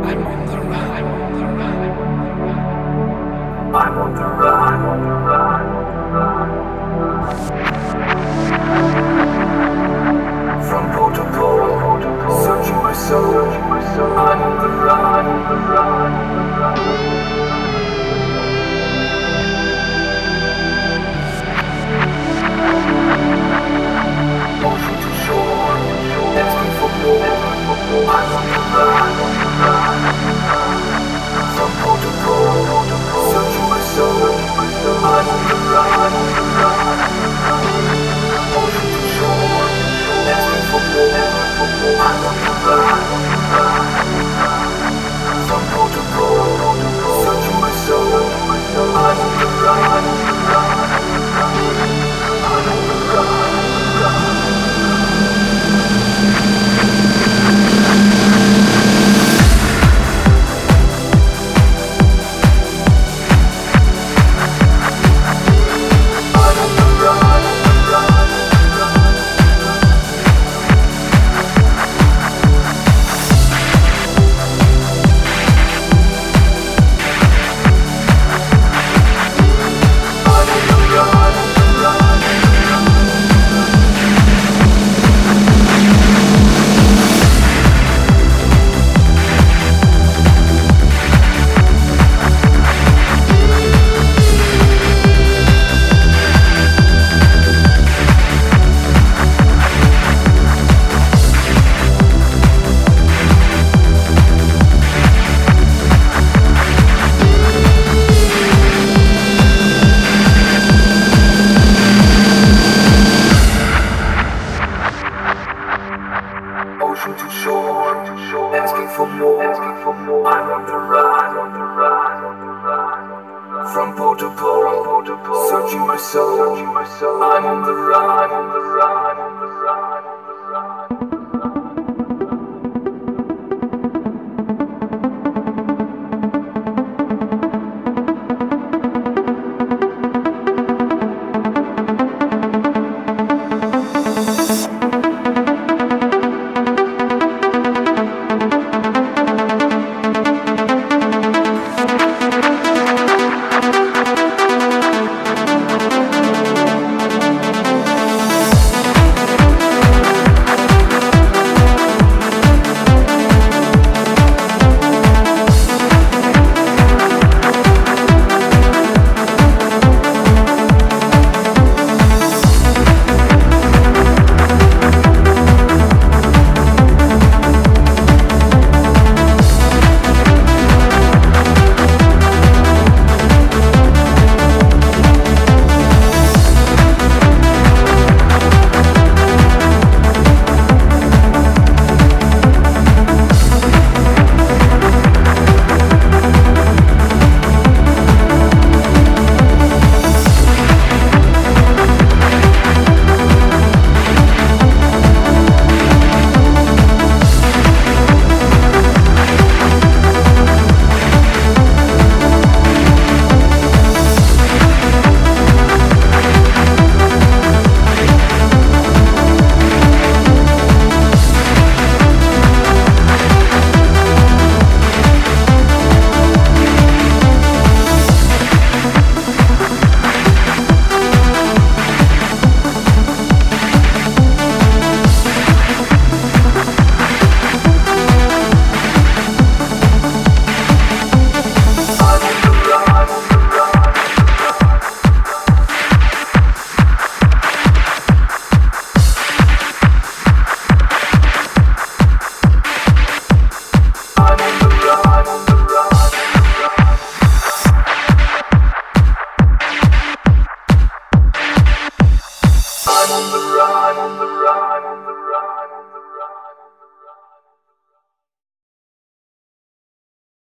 I'm on the run. From pole to pole, searching my soul. I'm on the run. Ocean to shore, asking for more. I'm on the run. From pole to pole, searching my soul. I'm on the run. Ocean to shore, asking for more. I'm on the run. From pole to pole, searching my soul. I'm on the run. I'm on the run. Ocean to shore, asking for more. I'm on the run. From pole to pole, searching my soul. I'm on the run.